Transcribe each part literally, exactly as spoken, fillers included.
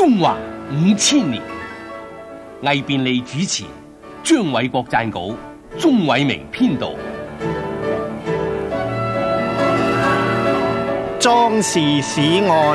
中華五千年，魏便利主持，張偉國撰稿，鍾偉明編導。 莊氏史案。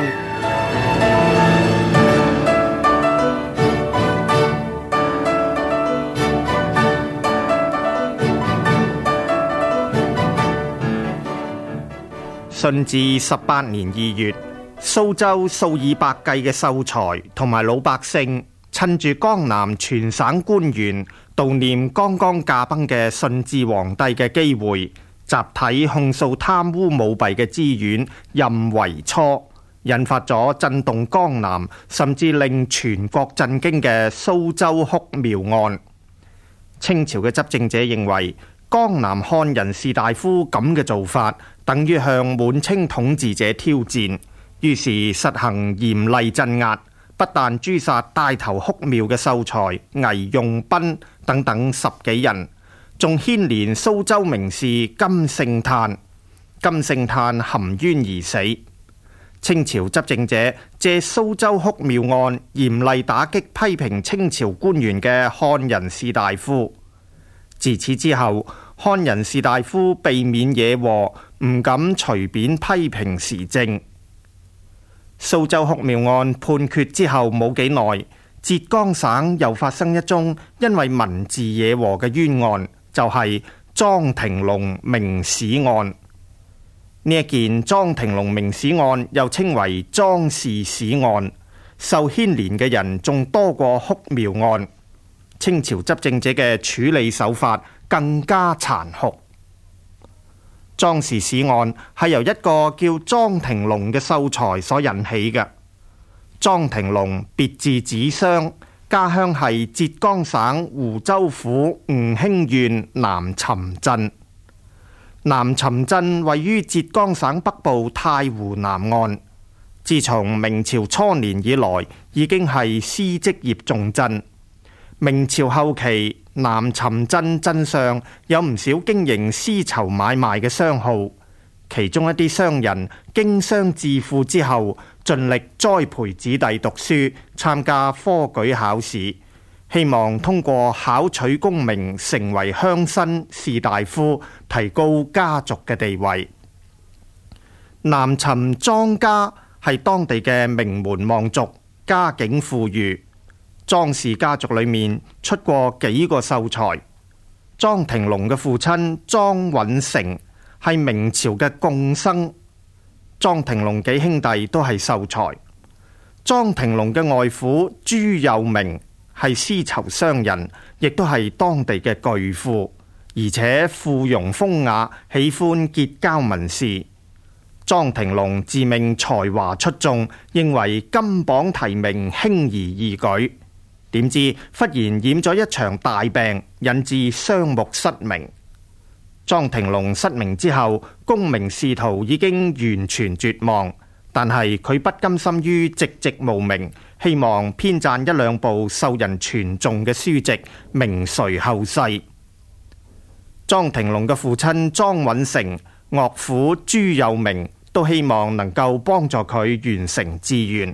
順治十八年二月，蘇州數以百計嘅秀才同埋老百姓，趁住江南全省官員悼念剛剛駕崩嘅順治皇帝嘅機會，集體控訴貪污舞弊嘅知縣任維初，引發咗震動江南甚至令全國震驚嘅蘇州哭廟案。清朝嘅執政者認為，江南漢人士大夫咁嘅做法等於向滿清統治者挑戰，於是實行嚴厲鎮壓，不但誅殺帶頭哭廟嘅秀才倪用斌等等十幾人，仲牽連蘇州名士金聖嘆。金聖嘆含冤而死。清朝執政者借蘇州哭廟案嚴厲打擊批評清朝官員嘅漢人士大夫。自此之後，漢人士大夫避免惹禍，唔敢隨便批評時政。蘇州哭廟案判決之後冇幾耐，浙江省又發生一宗因為文字惹禍嘅冤案，就係莊廷龍明史案。呢一件莊廷龍明史案又稱為莊氏史案，受牽連嘅人仲多過哭廟案。清朝執政者嘅處理手法更加殘酷。莊氏史案係由一個叫莊廷龍嘅秀才所引起嘅。莊廷龍別字子商，家鄉係浙江省湖州府吳興縣南尋鎮。南尋鎮位於浙江省北部太湖南岸。自從明朝初年以來，已經係絲織業重鎮。明朝後期，南尋鎮鎮上有唔少經營絲綢買賣嘅商號，其中一啲商人經商致富之後，盡力栽培子弟讀書，參加科舉考試，希望通過考取功名成為鄉紳士大夫，提高家族嘅地位。南尋莊家係當地嘅名門望族，家境富裕。莊氏家族裏面出過幾個秀才。莊廷龍嘅父親莊允成係明朝嘅貢生。莊廷龍幾兄弟都係秀才。莊廷龍嘅外父朱佑明係絲綢商人，亦都係當地嘅巨富，而且附庸風雅，喜歡結交文士。莊廷龍自命才華出眾，認為金榜題名輕而易舉。點知忽然染咗一場大病，引致雙目失明。莊廷龍失明之後，功名仕途已經完全絕望，但係佢不甘心於寂寂無名，希望編撰一兩部受人傳頌嘅書籍，名垂後世。莊廷龍嘅父親莊允成、岳父朱佑明都希望能夠幫助佢完成志願。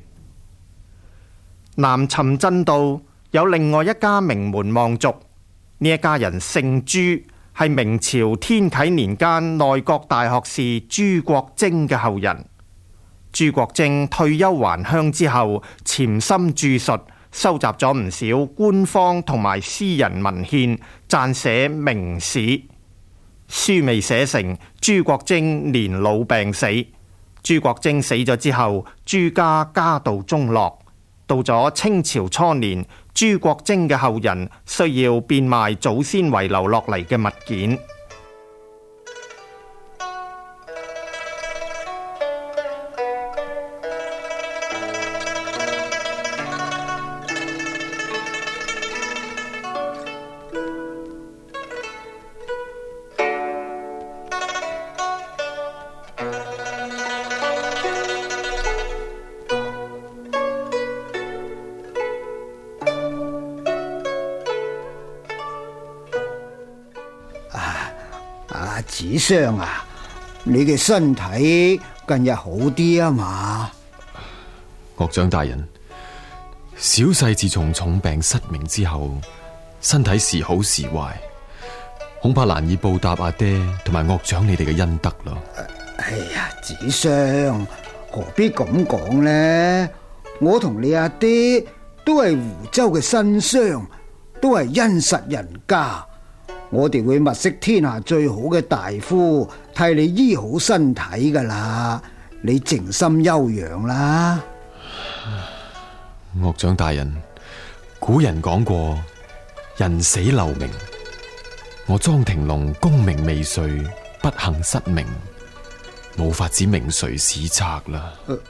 南尋鎮道有另外一家名門望族，呢一家人姓朱，係明朝天啟年間內閣大學士朱國貞嘅後人。朱國貞退休還鄉之後，潛心著述，收集咗唔少官方同埋私人文獻，撰寫明史。書未寫成，朱國貞年老病死。朱國貞死咗之後，朱家家道中落。到咗清朝初年，朱國貞嘅後人需要變賣祖先遺留落嚟嘅物件。 子商啊，你嘅身體近日好啲啊嘛？ 岳長大人， 小婿自從重病失明之後，身體時好時壞，恐怕難以報答阿爹同埋岳長你哋嘅恩德咯。 哎呀，子相何必咁講呢？我同你阿爹都係湖州嘅新商，都係殷實人家，我哋會物色天下最好嘅大夫替你醫好身體噶啦，你靜心休養啦。 岳長大人，古人講過人死留名，我莊廷龍功名未遂，不幸失明，冇法子名垂史冊啦。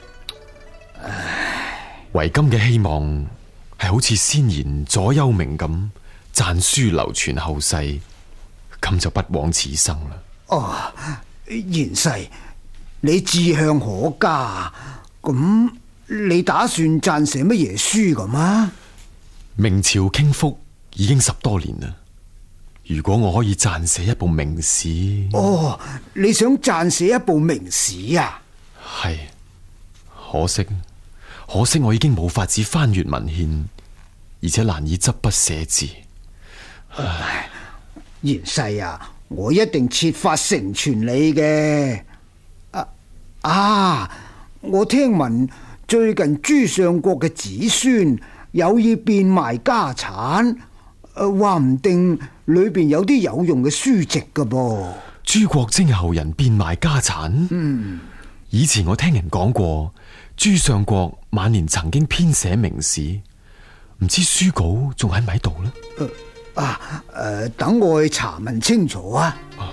為今嘅希望係好似先賢左丘明咁讚書流傳後世，咁就不枉此生啦。 哦，賢婿，你志向可嘉，咁你打算撰寫乜嘢書咁啊？ 明朝傾覆已經十多年啦，如果我可以撰寫一部明史。 哦，你想撰寫一部明史啊？ 係，可惜可惜我已經冇法子翻閱文獻，而且難以執筆寫字。 唉，賢婿啊，我一定設法成全你嘅。啊啊！我聽聞最近朱相國嘅子孫有意變賣家產，話唔定裏邊有啲有用嘅書籍噶噃。 朱國貞後人變賣家產？嗯，以前我聽人講過，朱相國晚年曾經編寫明史，唔知書稿仲喺唔喺度呢？ 啊，誒、呃，等我去查問清楚啊。啊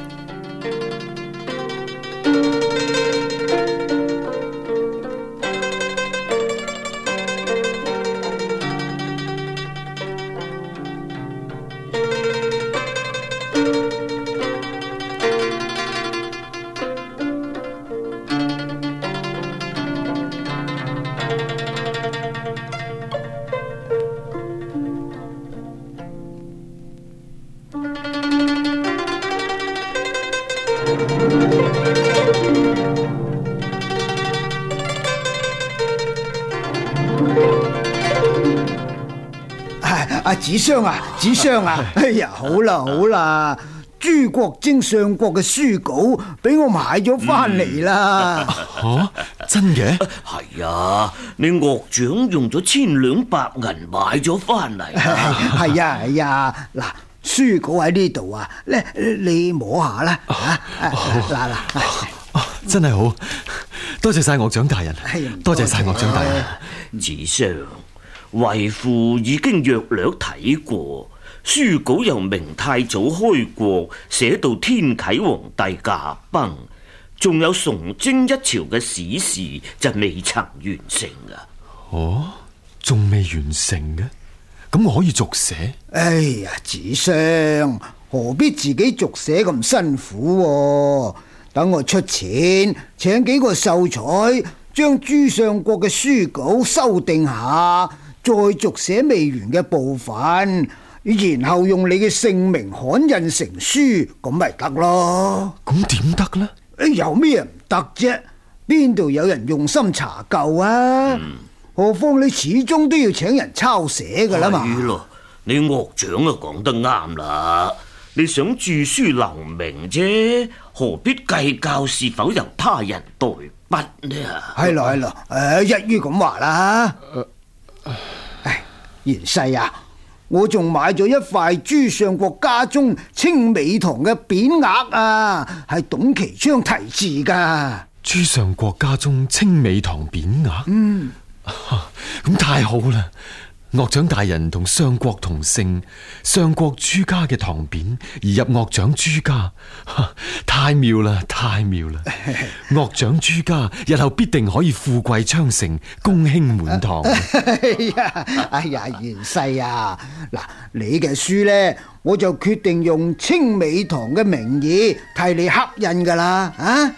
阿子相啊，子相啊，哎呀，好啦好啦，朱國貞相國嘅書稿俾我買咗翻嚟啦。 吓，真嘅？ 係啊，你岳長用咗千兩白銀買咗翻嚟。 係啊係啊，嗱，書稿喺呢度啊，咧你摸下啦。嗱嗱， 真係好，多謝晒岳長大人，多謝晒岳長大人。 子相，為父已經略略睇過，書稿由明太祖開國寫到天啟皇帝駕崩，仲有崇禎一朝嘅史事就未曾完成啊。 哦，仲未完成嘅？咁我可以續寫？ 哎呀，子相，何必自己續寫咁辛苦啊？等我出錢，請幾個秀才將朱相國嘅書稿修訂下，再續寫未完嘅部分，然後用你嘅姓名刊印成書，咁咪得咯。 咁點得呢？ 有咩唔得啫？邊度有人用心查究啊？嗯、何況你始終都要請人抄寫噶啦嘛。 係咯，你岳長啊講得啱啦。你想著書留名啫，何必計較是否由他人代筆呢？ 係咯係咯，誒，一於咁話啦。唉，賢婿啊，我仲買咗一塊朱相國家中清美堂嘅匾額啊，係董其昌題字噶。 朱相國家中清美堂匾額？嗯，咁太好啦！岳長大人同相國同姓，相國朱家嘅堂匾移入岳長朱家，太妙啦，太妙啦！岳長朱家日後必定可以富貴昌盛，公卿滿堂。 哎呀，哎呀，賢婿啊，嗱，你嘅書呢，我就決定用清美堂嘅名義替你刻印噶啦，啊！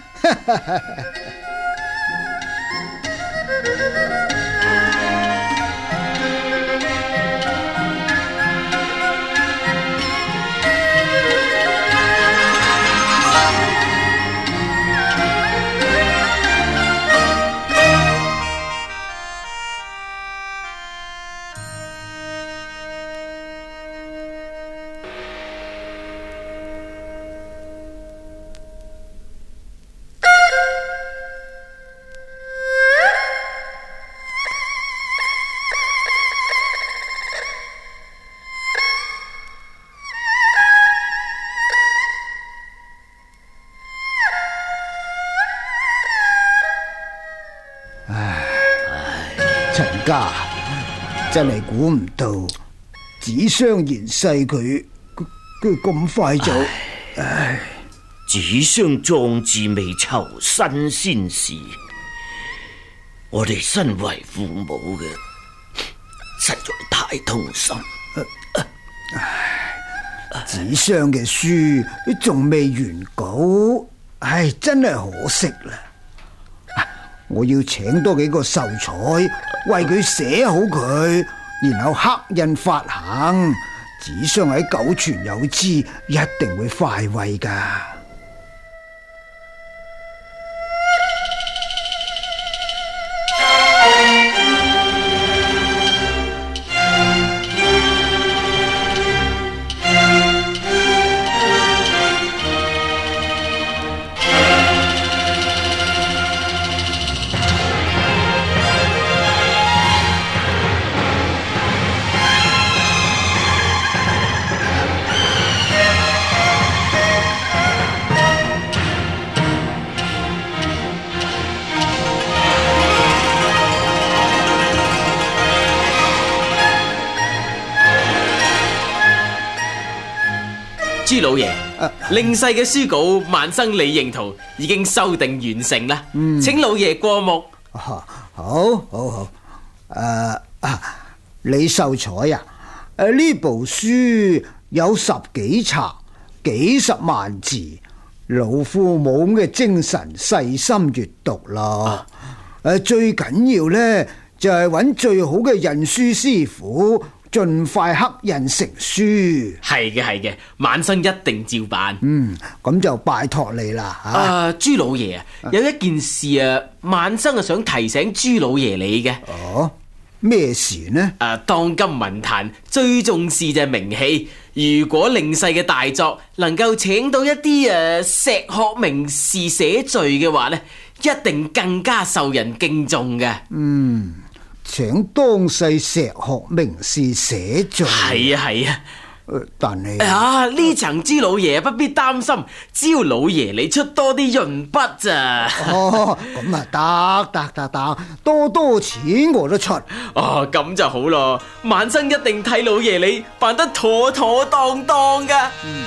唉，陳家真係估唔到，子商賢世佢佢咁快就唉。 子商壯志未酬身先事，我哋身為父母嘅，實在太痛心。 子商嘅書仲未完稿，唉，真係可惜啦。我要請多幾個秀才為佢寫好佢，然後刻印發行。子商喺九泉有知，一定會快慰噶。 朱老爺，令世嘅書稿《萬生理認圖》已經修訂完成啦，嗯、請老爺過目。 好，好，好。誒、uh, 啊，李秀才啊，誒呢部書有十幾冊，幾十萬字，老夫冇咁嘅精神細心閱讀咯。誒、啊，最緊要呢，就係、是、揾最好嘅印書師傅，盡快刻印成書。係嘅，係嘅，晚生一定照辦。 嗯，咁就拜託你啦。吓、 啊，朱老爺啊，有一件事啊，晚生啊想提醒朱老爺你嘅。 哦，咩事呢？ 誒、啊，當今文壇最重視就係名氣，如果令世嘅大作能夠請到一啲誒石學名士寫序嘅話呢，一定更加受人敬重嘅。 嗯。請當世石學名士寫序。 係啊係啊， 但係啊呢層朱老爺不必擔心，只要老爺你出多啲潤筆咋。 哦，咁啊得得得得，多多錢我都出。 哦，咁就好咯，晚生一定替老爺你辦得妥妥當當噶。嗯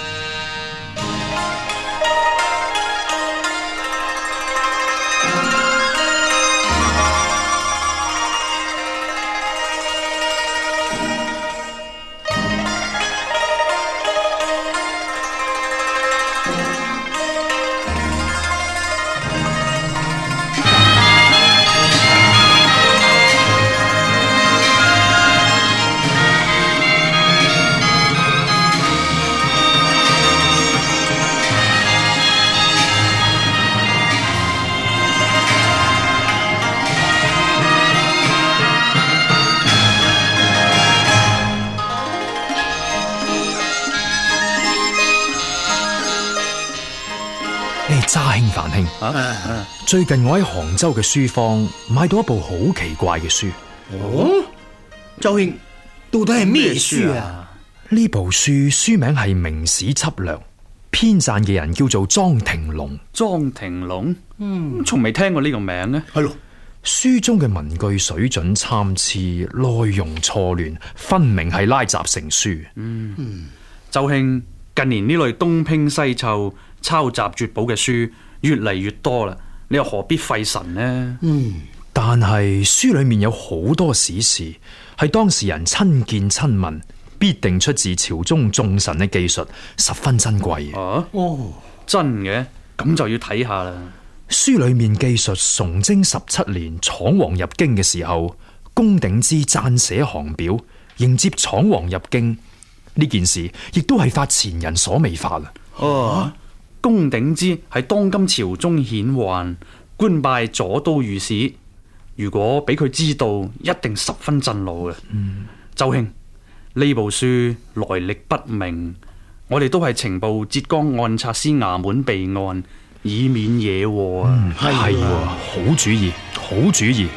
揸兄飯兄，啊啊、最近我喺杭州嘅書坊買到一部好奇怪嘅書。 哦，周兄，到底係咩書啊？ 呢部書書名係《明史輯略》，編撰嘅人叫做莊廷龍。 莊廷龍，嗯，從未聽過呢個名呢。 係咯， 書中嘅文句水準參差，內容錯亂，分明係拉雜成書。 嗯，嗯周兄，近年呢類東拼西湊、抄襲絕寶嘅書越嚟越多啦，你又何必費神呢？ 嗯，但係書裏面有好多史事，係當事人親見親聞，必定出自朝中眾臣嘅技術，十分珍貴。 啊，哦，真嘅，咁就要睇下啦。 書裏面記述崇禎十七年闖王入京嘅時候，龔鼎之撰寫行表迎接闖王入京，呢件事亦都係發前人所未發啦。 哦，龔鼎之係當今朝中顯宦，官拜左都御史，如果俾佢知道，一定十分震怒嘅。嗯，周兄，呢部書來歷不明，我哋都係情報浙江按察司衙門備案，以免惹禍啊。 嗯，係啊，好主意，好主意。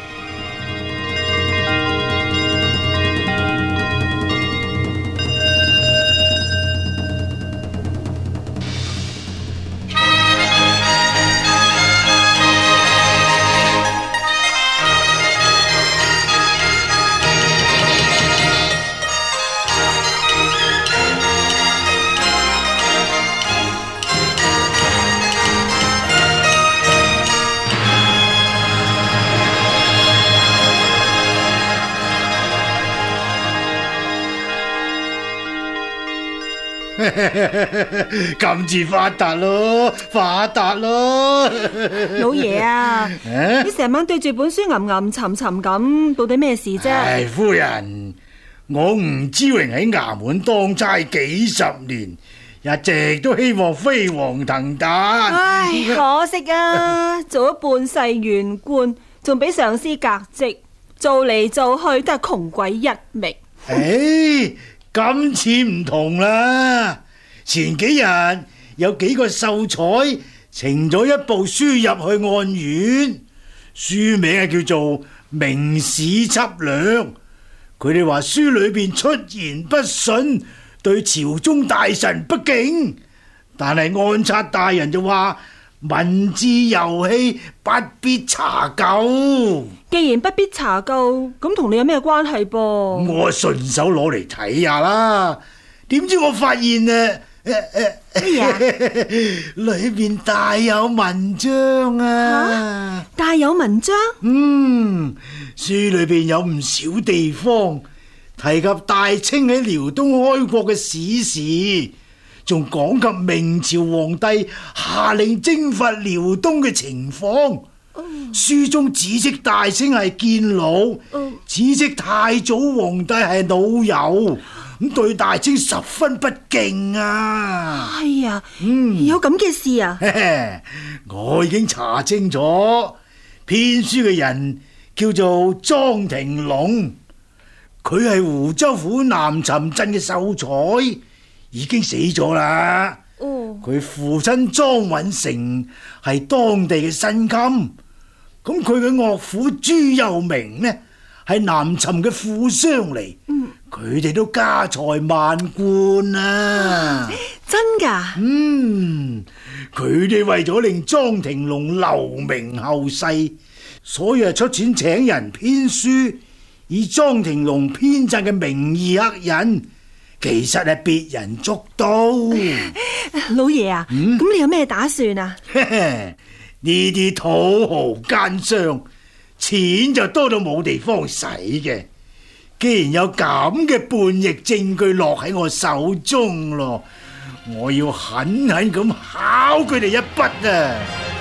今次發達咯，發達咯！ 老爺啊， 啊你成晚對住本書吟吟沉沉咁，到底咩事啫？ 唉，夫人，我吳之榮喺衙門當差幾十年，一直都希望飛黃騰達。 唉，可惜啊，做咗半世縣官，仲俾上司革職，做嚟做去都係窮鬼一名。 唉，今次唔同啦！前幾日有幾個秀才呈咗一部書入去案院，書名係叫做《明史輯略》。佢哋話書裏邊出言不遜，對朝中大臣不敬，但係按察大人就話文字遊戲不必查究。 既然不必查究，咁同你有咩關係噃？ 我順手攞嚟睇下啦，點知我發現啊， 咩啊？ 裏邊大有文章啊！ 大有文章？ 嗯，書裏邊有唔少地方提及大清喺遼東開國嘅史事，仲講及明朝皇帝下令征伐遼東嘅情況。書中指斥大清係堅佬，指斥太祖皇帝係老友，咁對大清十分不敬啊！ 哎呀， 嗯， 有咁嘅事啊？ 我已經查清楚，編書嘅人叫做莊廷龍，佢係湖州府南尋鎮嘅秀才，已經死咗啦。佢、哦、父親莊允成係當地嘅新襟。咁佢嘅岳父朱佑明呢，係南尋嘅富商嚟，佢哋、嗯、都家財萬貫啊！ 真噶？ 嗯，佢哋為咗令莊廷龍留名後世，所以係出錢請人編書，以莊廷龍編撰嘅名義刻印，其實係別人捉刀。 老爺啊，咁、嗯、你有咩打算啊？ 呢啲土豪奸商，錢就多到冇地方使嘅。既然有咁嘅叛逆證據落喺我手中咯，我要狠狠咁考佢哋一筆啊！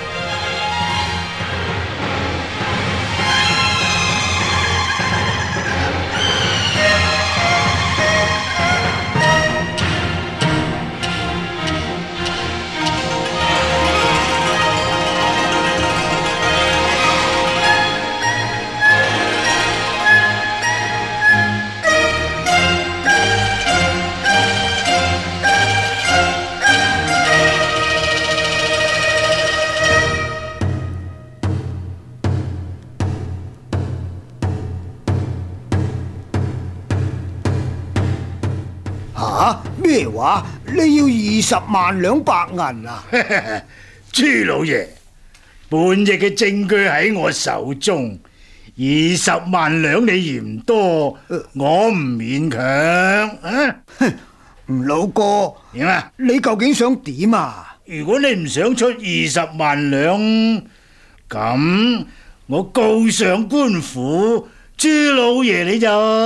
咩話？你要二十萬兩白銀啊？朱老爺，叛逆嘅證據喺我手中，二十萬兩你嫌多，我唔勉強啊！吳老哥，點啊？你究竟想點啊？如果你唔想出二十萬兩，咁我告上官府，朱老爺你就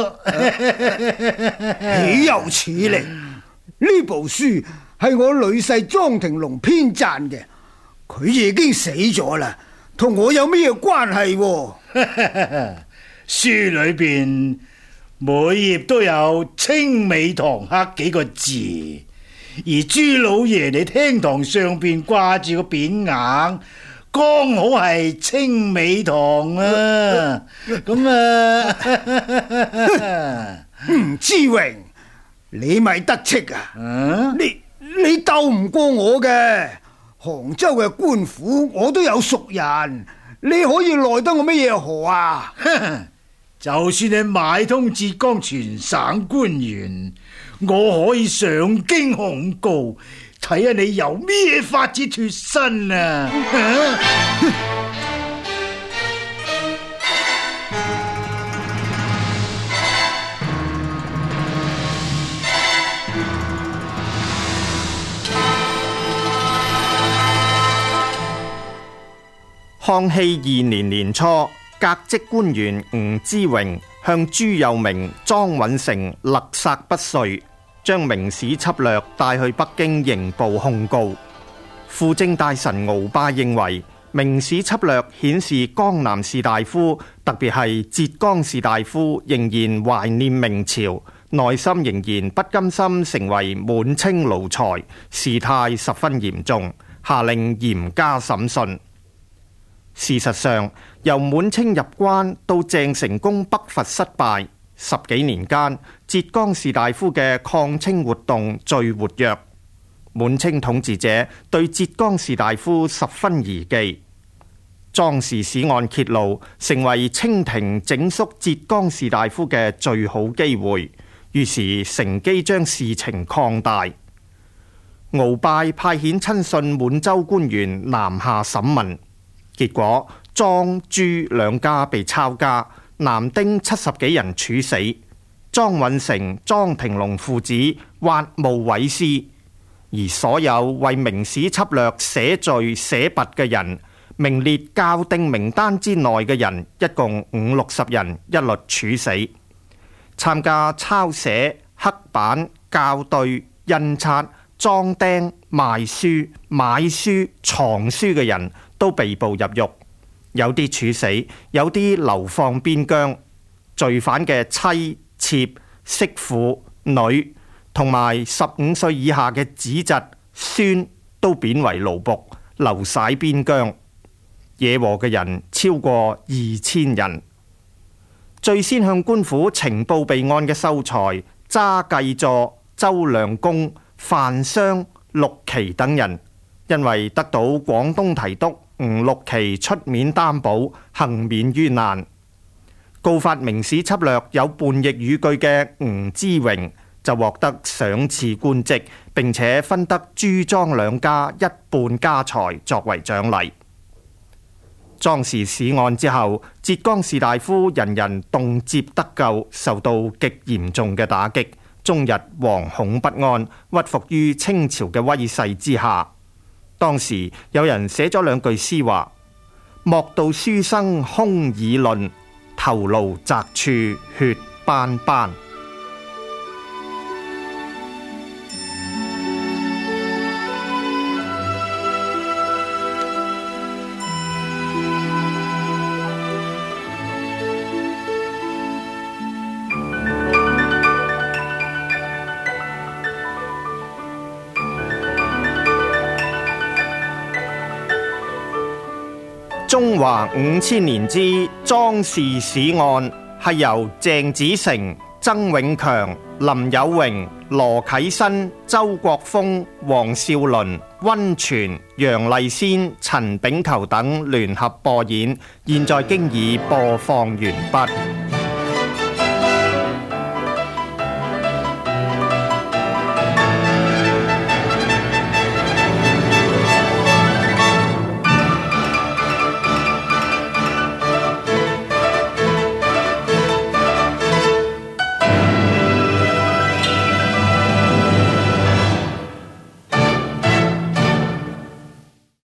豈有此理！呢部書係我女婿莊廷龍編撰嘅，佢已經死咗啦，同我有咩關係？書裏邊每頁都有清美堂刻幾個字，而朱老爺你廳堂上邊掛住個匾額，剛好係清美堂啊！咁啊，吳之榮。你咪得戚啊！啊你你鬥唔過我嘅，杭州嘅官府我都有熟人，你可以奈得我乜嘢何啊？就算你買通浙江全省官員，我可以上京控告，睇下你由咩法子脫身啊！ 康熙二年年初，革職官員吳之榮向朱佑明、莊允成勒殺不遂， 將明史輯略帶去北京刑部控告。輔政大臣鰲拜認為，明史輯略顯示江南士大夫，特別係浙江士大夫，仍然懷念明朝，內心仍然不甘心成為滿清奴才，事態十分嚴重，下令嚴加審訊。事實上，由滿清入關到鄭成功北伐失敗，十幾年間，浙江士大夫嘅抗清活動最活躍。滿清統治者對浙江士大夫十分疑忌。莊氏史案揭露，成為清廷整肅浙江士大夫嘅最好機會，於是乘機將事情擴大。鰲拜派遣親信滿洲官員南下審問，結果莊朱兩家被抄家，男丁七十幾人處死，莊允成、莊廷龍父子挖墓毀屍，而所有為明史輯略寫罪寫跋嘅人，名列校訂名單之內嘅人，一共五六十人，一律處死。參加抄寫、刻版、校對、印刷、裝釘、賣書、買書、藏書嘅人都被捕入獄，有啲處死，有啲流放邊疆。罪犯嘅妻、妾、媳婦、女同埋十五歲以下嘅子侄、孫都貶為奴僕，流徙邊疆。惹禍嘅人超過二千人。最先向官府呈報備案嘅秀才查繼佐、周亮公、范商、陸琪等人，因為得到廣東提督吳六奇出面擔保，幸免於難。告發明史輯略有叛逆語句嘅吳之榮就獲得賞賜官職，並且分得朱莊兩家一半家財作為獎勵。莊氏史案之後，浙江士大夫人人動輒得咎，受到極嚴重嘅打擊，終日惶恐不安，屈服於清朝嘅威勢之下。當時有人寫咗兩句詩話：莫道書生空議論，頭顱擲處血斑斑。中華五千年之莊氏史案係由鄭子誠、曾永強、林有榮、羅啟新、周國峰、黃少麟、溫泉、楊麗仙、陳炳球等聯合播演，現在經已播放完畢。